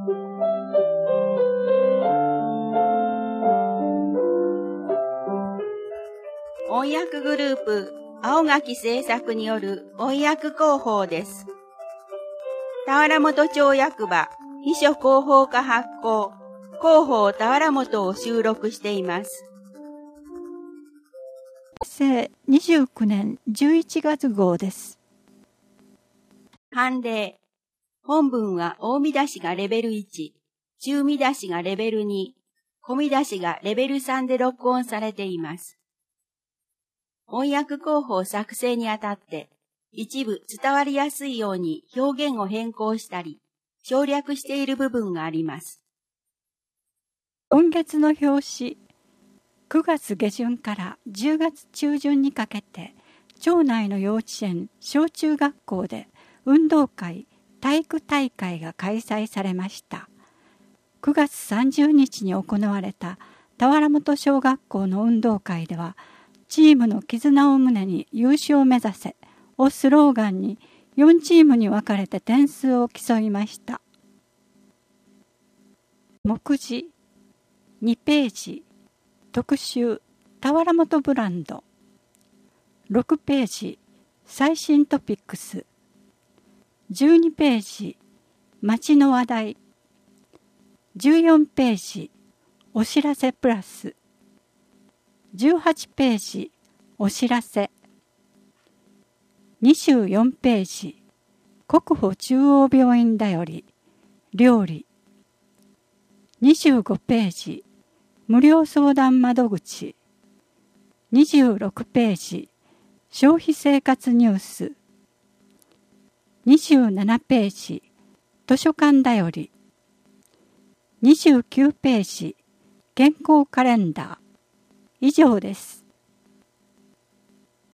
翻訳グループ青垣製作による翻訳広報です。田原本町役場秘書広報課発行広報田原本を収録しています。 平成29年11月号です。 判例。本文は大見出しがレベル1、中見出しがレベル2、小見出しがレベル3で録音されています。翻訳広報作成にあたって、一部伝わりやすいように表現を変更したり、省略している部分があります。 今月の表紙、9月下旬から10月中旬にかけて、町内の幼稚園、小中学校で運動会、体育大会が開催されました。9月30日に行われた田原本小学校の運動会では、チームの絆を胸に優勝を目指せをスローガンに4チームに分かれて点数を競いました。目次2ページ特集田原本ブランド6ページ最新トピックス12ページ街の話題14ページお知らせプラス18ページお知らせ24ページ国保中央病院だより料理25ページ無料相談窓口26ページ消費生活ニュース27ページ図書館だより29ページ健康カレンダー以上です。